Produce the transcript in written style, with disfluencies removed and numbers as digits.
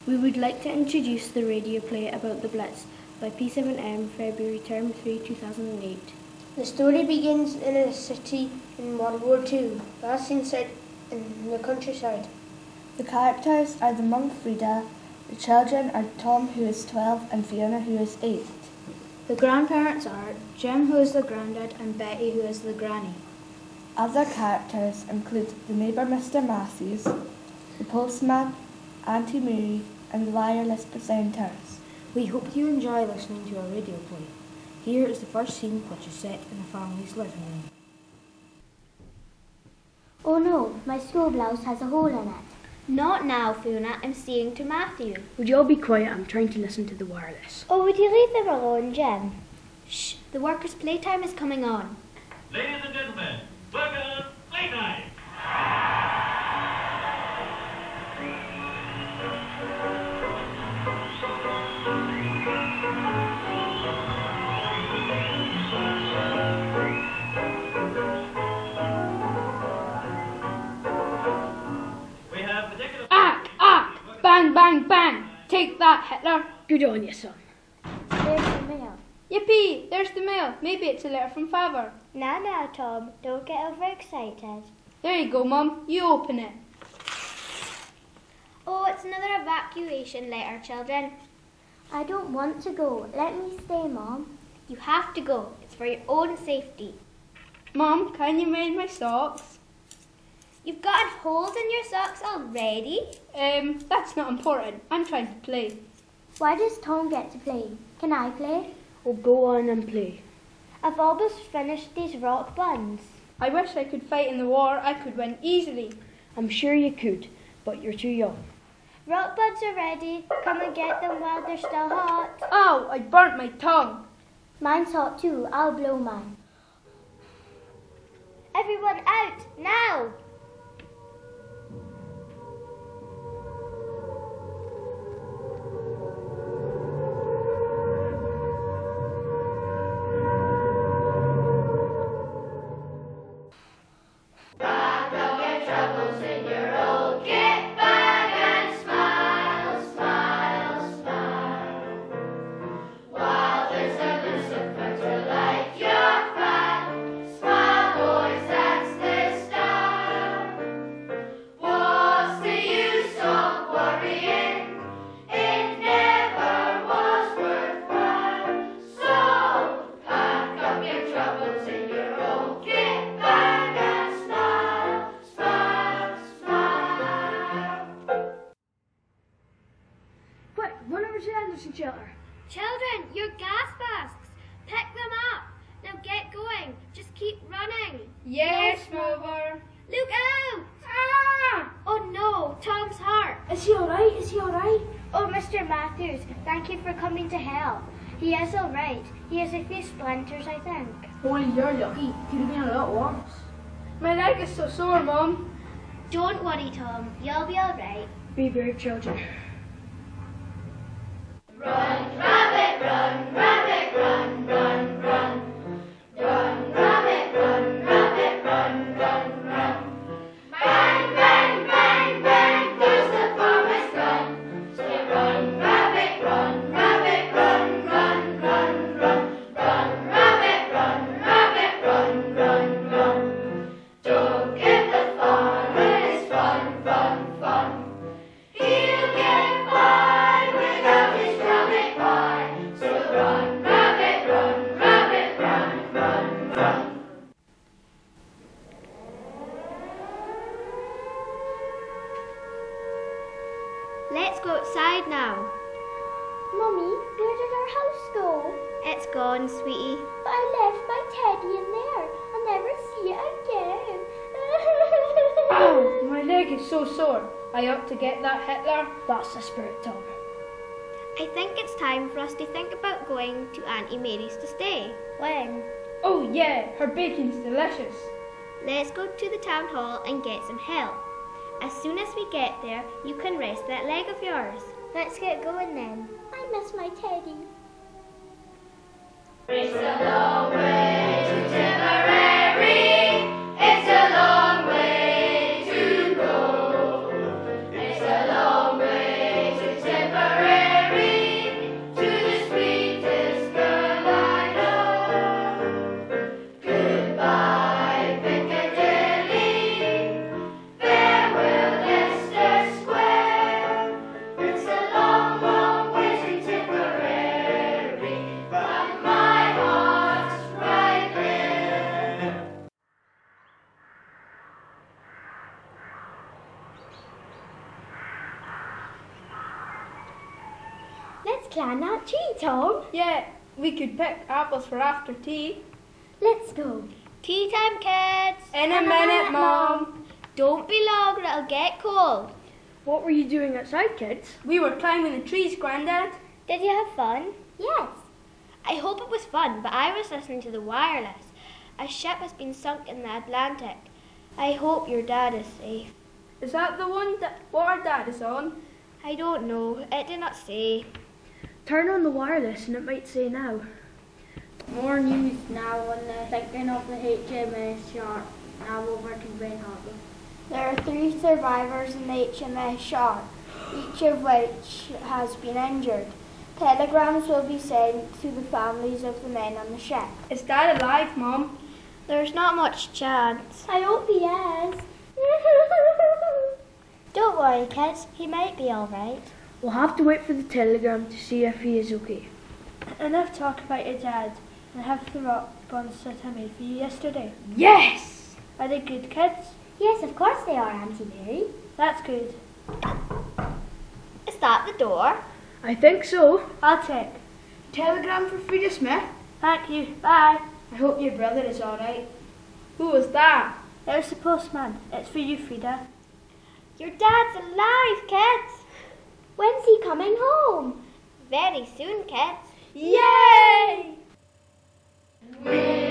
We would like to introduce the radio play about the Blitz by P7M, February Term 3, 2008. The story begins in a city in World War II, last seen set in the countryside. The characters are the monk Frida, the children are Tom, who is 12, and Fiona, who is 8. The grandparents are Jim, who is the granddad, and Betty, who is the granny. Other characters include the neighbour Mr. Matthews, the postman, Auntie Mary, and the wireless presenters. We hope you enjoy listening to our radio play. Here is the first scene, which is set in a family's living room. Oh no, my school blouse has a hole in it. Not now, Fiona. I'm saying to Matthew. Would you all be quiet? I'm trying to listen to the wireless. Oh, would you leave them alone, Jim? Shh, the workers' playtime is coming on. Ladies and gentlemen, workers' playtime! Bang, bang, bang! Take that, Hitler! Good on you, son. There's the mail. Yippee! There's the mail. Maybe it's a letter from Father. Now, Tom, don't get overexcited. There you go, Mum. You open it. Oh, it's another evacuation letter, children. I don't want to go. Let me stay, Mom. You have to go. It's for your own safety. Mum, can you mend my socks? You've got holes in your socks already? That's not important. I'm trying to play. Why does Tom get to play? Can I play? Oh, go on and play. I've almost finished these rock buns. I wish I could fight in the war. I could win easily. I'm sure you could, but you're too young. Rock buns are ready. Come and get them while they're still hot. Ow, I burnt my tongue. Mine's hot too. I'll blow mine. Everyone out, now! Children, your gas masks. Pick them up. Now get going. Just keep running. Yes, Mother. Look out! Ah! Oh no, Tom's hurt. Is he alright? Oh, Mr. Matthews, thank you for coming to help. He is alright. He has a few splinters, I think. Only you're lucky. Could have been a lot worse. My leg is so sore, Mum. Don't worry, Tom. You'll be alright. Be brave, children. Run, rabbit, run, rabbit, run, run, run. Run, rabbit, run, rabbit, run, run, run. Bang, bang, bang, bang, there's the farmer's gun. So run, rabbit, run, rabbit, run, run, run, run. Run, rabbit, run, rabbit, run, run, run. Don't give the farmer his fun, fun, fun. He'll get by without his rabbit pie. So run, rabbit, run, rabbit, run, run, run. Let's go outside now. Mummy, where did our house go? It's gone, sweetie. But I left my teddy in there. I'll never see it again. Ow, my leg is so sore. I ought to get that, Hitler. That's the spirit, Tom. I think it's time for us to think about going to Auntie Mary's to stay. When? Oh yeah, her bacon's delicious. Let's go to the town hall and get some help. As soon as we get there, you can rest that leg of yours. Let's get going then. I miss my teddy. It's a long way to Tipperary. It's a long way to go. It's a long way to Tipperary. Let's plan that tea, Tom. Yeah, we could pick apples for after tea. Let's go. Tea time, kids. In a minute, Mom. Don't be long or it'll get cold. What were you doing outside, kids? We were climbing the trees, Grandad. Did you have fun? Yes. I hope it was fun, but I was listening to the wireless. A ship has been sunk in the Atlantic. I hope your dad is safe. Is that the one that our dad is on? I don't know. It did not say. Turn on the wireless and it might say now. More news now on the sinking of the HMS Shark. Now over to Ben Harbour. There are 3 survivors in the HMS Shark, each of which has been injured. Telegrams will be sent to the families of the men on the ship. Is Dad alive, Mom? There's not much chance. I hope he is. Don't worry, kids. He might be all right. We'll have to wait for the telegram to see if he is okay. Enough talk about your dad and have the rock buns that I made for you yesterday. Yes! Are they good, kids? Yes, of course they are, Auntie Mary. That's good. Is that the door? I think so. I'll check. Telegram for Frida Smith. Thank you. Bye. I hope your brother is all right. Who was that? It was the postman. It's for you, Frida. Your dad's alive, kids. When's he coming home? Very soon, kids. Yay! We